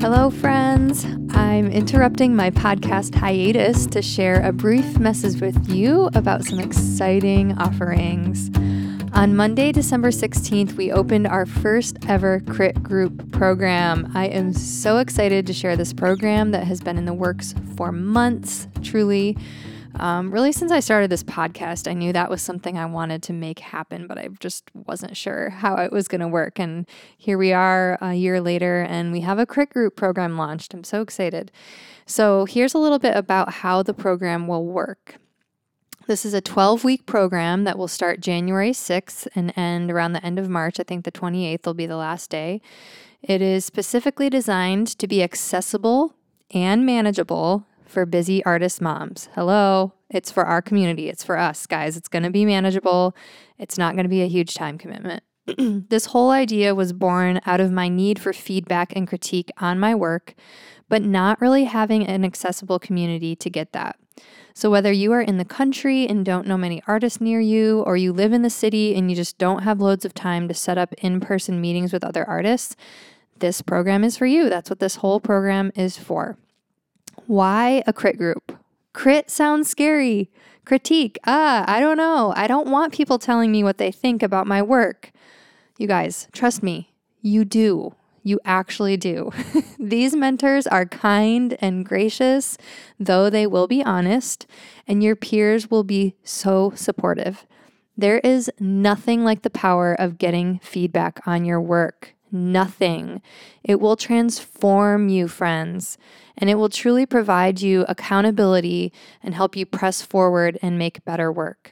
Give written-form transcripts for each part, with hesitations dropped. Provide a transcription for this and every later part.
Hello, friends. I'm interrupting my podcast hiatus to share a brief message with you about some exciting offerings. On Monday, December 16th, we opened our first ever Crit Group program. I am so excited to share this program that has been in the works for months, truly. Really, since I started this podcast, I knew that was something I wanted to make happen, but I just wasn't sure how it was going to work. And here we are a year later, and we have a Crit Group program launched. I'm so excited. So here's a little bit about how the program will work. This is a 12-week program that will start January 6th and end around the end of March. I think the 28th will be the last day. It is specifically designed to be accessible and manageable for busy artist moms. Hello, it's for our community. It's for us, guys. It's going to be manageable. It's not going to be a huge time commitment. This whole idea was born out of my need for feedback and critique on my work, but not really having an accessible community to get that. So whether you are in the country and don't know many artists near you, or you live in the city and you just don't have loads of time to set up in-person meetings with other artists, this program is for you. That's what this whole program is for. Why a crit group? Crit sounds scary. Critique. I don't know. I don't want people telling me what they think about my work. You guys, trust me, you do. You actually do. These mentors are kind and gracious, though they will be honest, and your peers will be so supportive. There is nothing like the power of getting feedback on your work. Nothing. It will transform you, friends, and it will truly provide you accountability and help you press forward and make better work.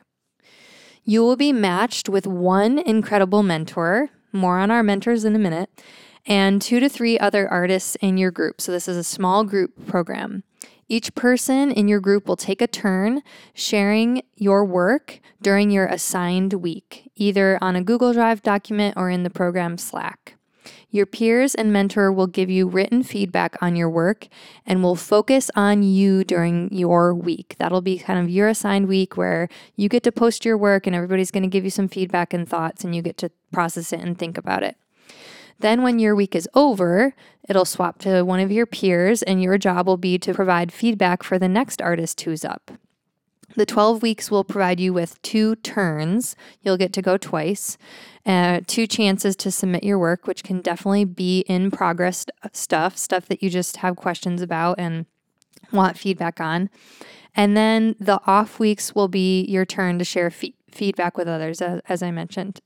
You will be matched with one incredible mentor, more on our mentors in a minute, and 2 to 3 other artists in your group. So this is a small group program. Each person in your group will take a turn sharing your work during your assigned week, either on a Google Drive document or in the program Slack. Your peers and mentor will give you written feedback on your work and will focus on you during your week. That'll be kind of your assigned week where you get to post your work and everybody's going to give you some feedback and thoughts and you get to process it and think about it. Then when your week is over, it'll swap to one of your peers and your job will be to provide feedback for the next artist who's up. The 12 weeks will provide you with 2 turns. You'll get to go twice, 2 chances to submit your work, which can definitely be in progress stuff that you just have questions about and want feedback on. And then the off weeks will be your turn to share feedback with others, as I mentioned.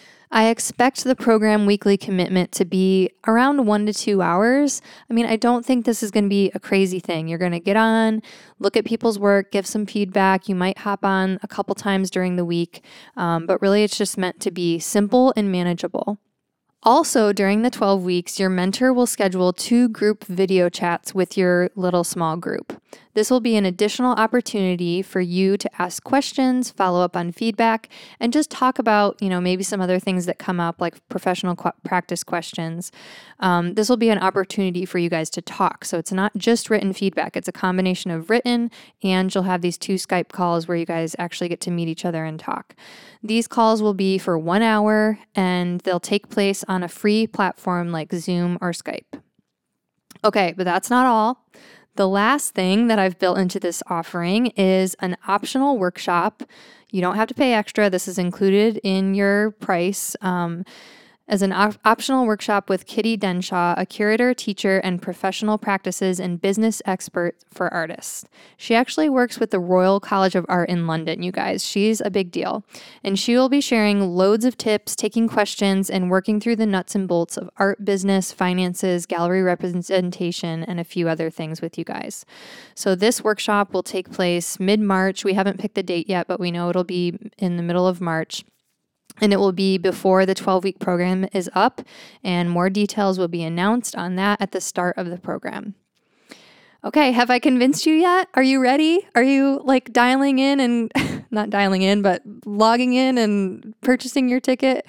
I expect the program weekly commitment to be around 1 to 2 hours. I mean, I don't think this is going to be a crazy thing. You're going to get on, look at people's work, give some feedback. You might hop on a couple times during the week, but really it's just meant to be simple and manageable. Also, during the 12 weeks, your mentor will schedule 2 group video chats with your little small group. This will be an additional opportunity for you to ask questions, follow up on feedback, and just talk about, maybe some other things that come up like professional practice questions. This will be an opportunity for you guys to talk. So it's not just written feedback. It's a combination of written, and you'll have these 2 Skype calls where you guys actually get to meet each other and talk. These calls will be for 1 hour, and they'll take place on a free platform like Zoom or Skype. Okay, but that's not all. The last thing that I've built into this offering is an optional workshop. You don't have to pay extra. This is included in your price. As an optional workshop with Kitty Denshaw, a curator, teacher, and professional practices and business expert for artists. She actually works with the Royal College of Art in London, you guys. She's a big deal. And she will be sharing loads of tips, taking questions, and working through the nuts and bolts of art business, finances, gallery representation, and a few other things with you guys. So this workshop will take place mid-March. We haven't picked the date yet, but we know it'll be in the middle of March. And it will be before the 12-week program is up, and more details will be announced on that at the start of the program. Okay, have I convinced you yet? Are you ready? Are you dialing in and, not dialing in, but logging in and purchasing your ticket?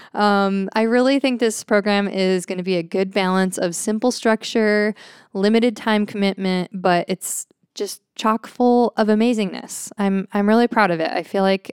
I really think this program is going to be a good balance of simple structure, limited time commitment, but it's just chock full of amazingness. I'm really proud of it. I feel like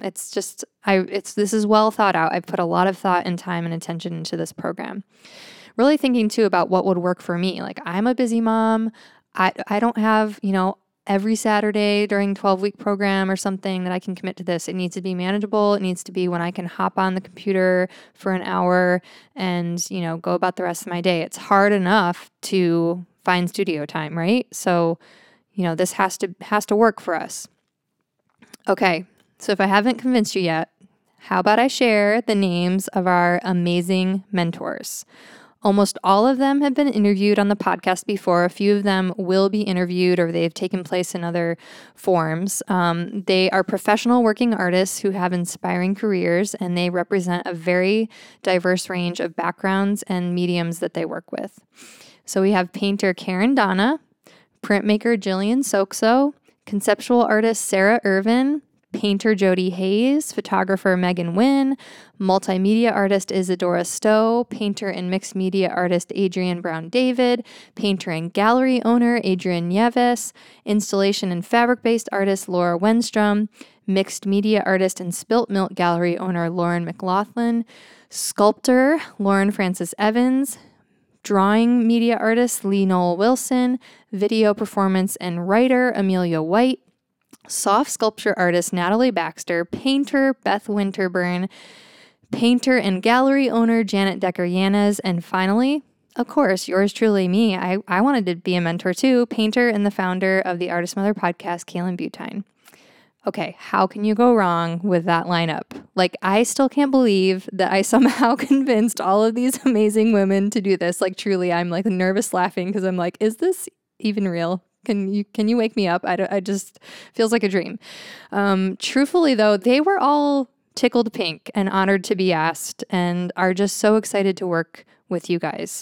this is well thought out. I've put a lot of thought and time and attention into this program. really thinking too about what would work for me. Like, I'm a busy mom. I don't have, every Saturday during 12-week program or something that I can commit to this. It needs to be manageable. It needs to be when I can hop on the computer for an hour and, go about the rest of my day. It's hard enough to find studio time, right? So, this has to work for us. Okay. So if I haven't convinced you yet, how about I share the names of our amazing mentors? Almost all of them have been interviewed on the podcast before. A few of them will be interviewed or they've taken place in other forms. They are professional working artists who have inspiring careers, and they represent a very diverse range of backgrounds and mediums that they work with. So we have painter Karen Donna, printmaker Jillian Sokso, conceptual artist Sarah Irvin, painter Jody Hayes, photographer Megan Wynn, multimedia artist Isadora Stowe, painter and mixed media artist Adrienne Brown David, painter and gallery owner Adrienne Nieves, installation and fabric-based artist Laura Wenstrom, mixed media artist and Spilt Milk gallery owner Lauren McLaughlin, sculptor Lauren Francis Evans, drawing media artist Lee Noel Wilson, video performance and writer Amelia White, soft sculpture artist Natalie Baxter, painter Beth Winterburn, painter and gallery owner Janet Decker-Yanez, and finally, of course, yours truly, me. I wanted to be a mentor too, painter and the founder of the Artist Mother podcast, Kaylin Butine. Okay, how can you go wrong with that lineup? Like, I still can't believe that I somehow convinced all of these amazing women to do this. Like, truly, I'm like nervous laughing because I'm like, is this even real? Can you wake me up? I just feels like a dream. Truthfully though, they were all tickled pink and honored to be asked and are just so excited to work with you guys.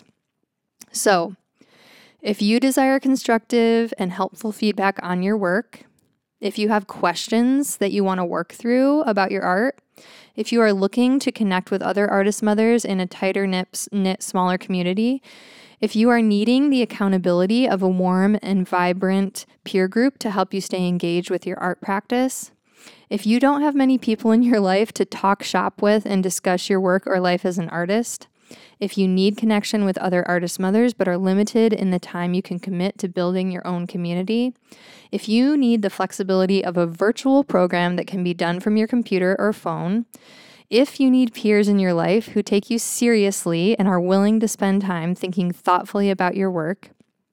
So if you desire constructive and helpful feedback on your work, if you have questions that you want to work through about your art, if you are looking to connect with other artist mothers in a tighter knit smaller community, if you are needing the accountability of a warm and vibrant peer group to help you stay engaged with your art practice, if you don't have many people in your life to talk shop with and discuss your work or life as an artist, if you need connection with other artist mothers but are limited in the time you can commit to building your own community, if you need the flexibility of a virtual program that can be done from your computer or phone, if you need peers in your life who take you seriously and are willing to spend time thinking thoughtfully about your work,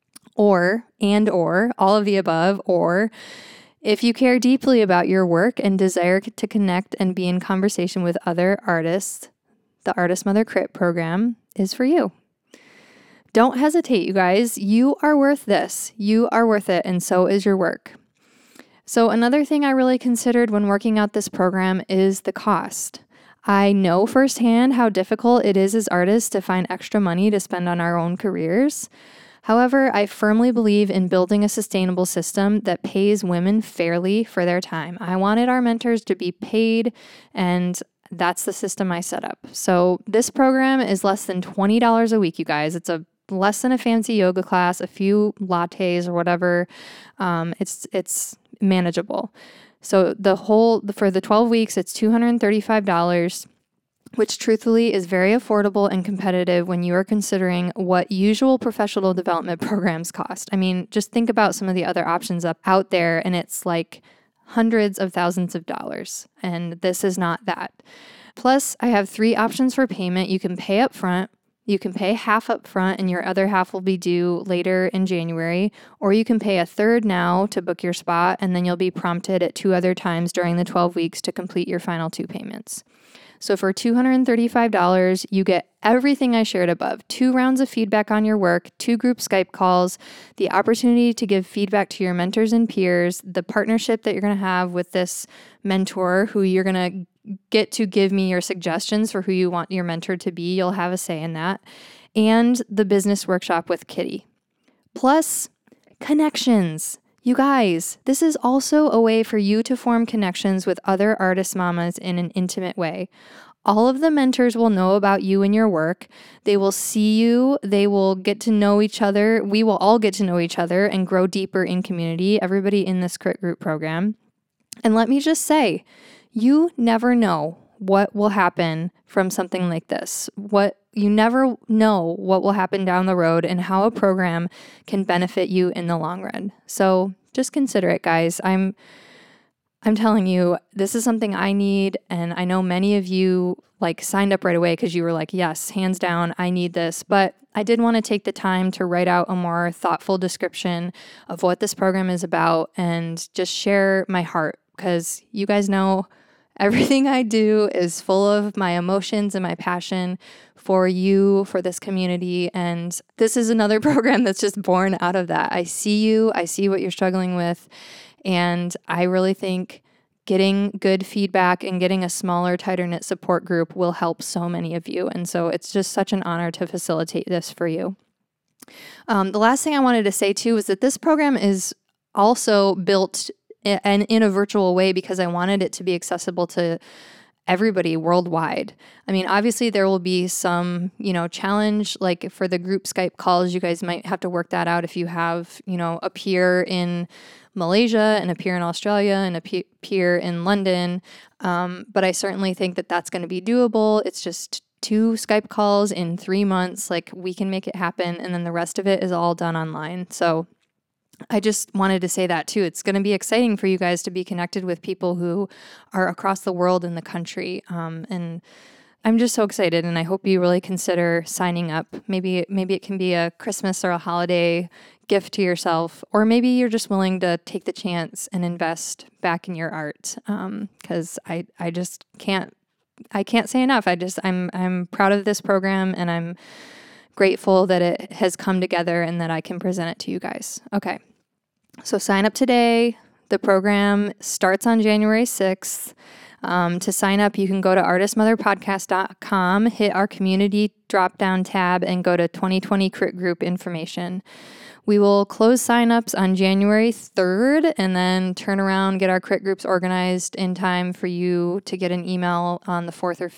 or all of the above, or if you care deeply about your work and desire to connect and be in conversation with other artists, the Artist Mother Crit program is for you. Don't hesitate, you guys. You are worth this. You are worth it, and so is your work. So another thing I really considered when working out this program is the cost. I know firsthand how difficult it is as artists to find extra money to spend on our own careers. However, I firmly believe in building a sustainable system that pays women fairly for their time. I wanted our mentors to be paid, and that's the system I set up. So this program is less than $20 a week, you guys. It's less than a fancy yoga class, a few lattes or whatever. It's manageable. So for the 12 weeks, it's $235, which truthfully is very affordable and competitive when you are considering what usual professional development programs cost. I mean, just think about some of the other options out there, and it's like hundreds of thousands of dollars, and this is not that. Plus, I have 3 options for payment. You can pay up front, you can pay half up front, and your other half will be due later in January, or you can pay a third now to book your spot, and then you'll be prompted at 2 other times during the 12 weeks to complete your final 2 payments. So for $235, you get everything I shared above: 2 rounds of feedback on your work, 2 group Skype calls, the opportunity to give feedback to your mentors and peers, the partnership that you're going to have with this mentor who you're going to get to give me your suggestions for who you want your mentor to be. You'll have a say in that. And the business workshop with Kitty. Plus, connections. You guys, this is also a way for you to form connections with other artist mamas in an intimate way. All of the mentors will know about you and your work. They will see you. They will get to know each other. We will all get to know each other and grow deeper in community, everybody in this Crit Group program. And let me just say, you never know what will happen from something like this. You never know what will happen down the road and how a program can benefit you in the long run. So just consider it, guys. I'm telling you, this is something I need, and I know many of you signed up right away because you were like, yes, hands down, I need this. But I did want to take the time to write out a more thoughtful description of what this program is about and just share my heart, because you guys know everything I do is full of my emotions and my passion for you, for this community. And this is another program that's just born out of that. I see you, I see what you're struggling with. And I really think getting good feedback and getting a smaller, tighter knit support group will help so many of you. And so it's just such an honor to facilitate this for you. The last thing I wanted to say too is that this program is also built in a virtual way because I wanted it to be accessible to everybody worldwide. I mean, obviously there will be some, challenge, like for the group Skype calls, you guys might have to work that out if you have, a peer in Malaysia and a peer in Australia and a peer in London. But I certainly think that that's going to be doable. It's just 2 Skype calls in 3 months. We can make it happen. And then the rest of it is all done online. So I just wanted to say that too. It's going to be exciting for you guys to be connected with people who are across the world and the country. And I'm just so excited, and I hope you really consider signing up. Maybe it can be a Christmas or a holiday gift to yourself, or maybe you're just willing to take the chance and invest back in your art. Because I just can't say enough. I'm proud of this program, and I'm grateful that it has come together and that I can present it to you guys. Okay, so sign up today. The program starts on January 6th. To sign up, you can go to artistmotherpodcast.com, hit our community drop-down tab, and go to 2020 Crit Group information. We will close signups on January 3rd and then turn around, get our Crit Groups organized in time for you to get an email on the 4th or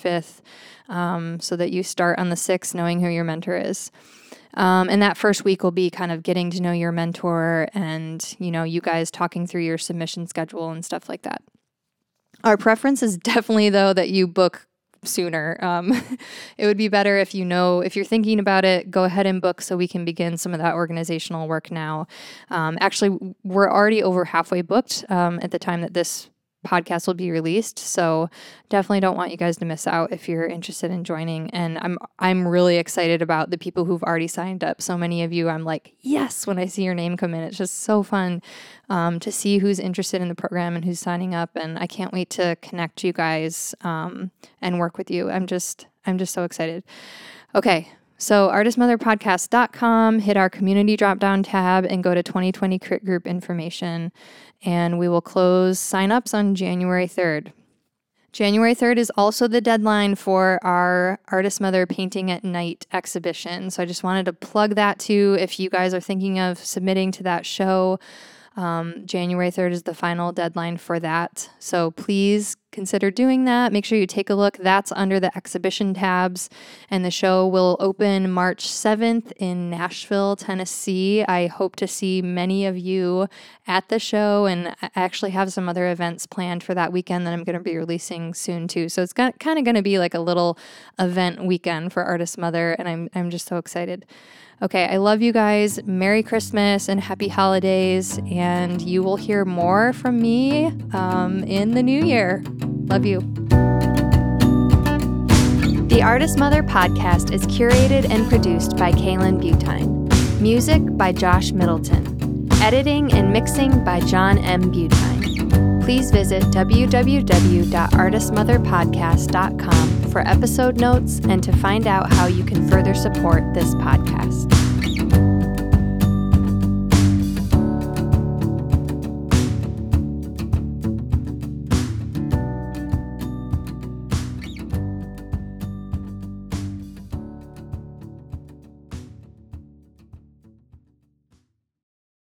5th so that you start on the 6th knowing who your mentor is. And that first week will be kind of getting to know your mentor and, you guys talking through your submission schedule and stuff like that. Our preference is definitely, though, that you book sooner. It would be better if if you're thinking about it, go ahead and book so we can begin some of that organizational work now. Actually, we're already over halfway booked at the time that this podcast will be released. So definitely don't want you guys to miss out if you're interested in joining. And I'm really excited about the people who've already signed up. So many of you, I'm like, yes, when I see your name come in. It's just so fun to see who's interested in the program and who's signing up. And I can't wait to connect you guys and work with you. I'm just so excited. Okay. So artistmotherpodcast.com, hit our community drop-down tab and go to 2020 Crit Group information, and we will close signups on January 3rd. January 3rd is also the deadline for our Artist Mother Painting at Night exhibition. So I just wanted to plug that too. If you guys are thinking of submitting to that show, January 3rd is the final deadline for that. So please consider doing that. Make sure you take a look. That's under the exhibition tabs. And the show will open March 7th in Nashville, Tennessee. I hope to see many of you at the show. And I actually have some other events planned for that weekend that I'm going to be releasing soon too. So it's kind of going to be like a little event weekend for Artist Mother. And I'm just so excited. Okay, I love you guys. Merry Christmas and happy holidays. And you will hear more from me in the new year. Love you. The Artist Mother podcast is curated and produced by Kaylin Butine. Music by Josh Middleton. Editing and mixing by John M. Butine. Please visit www.artistmotherpodcast.com for episode notes and to find out how you can further support this podcast.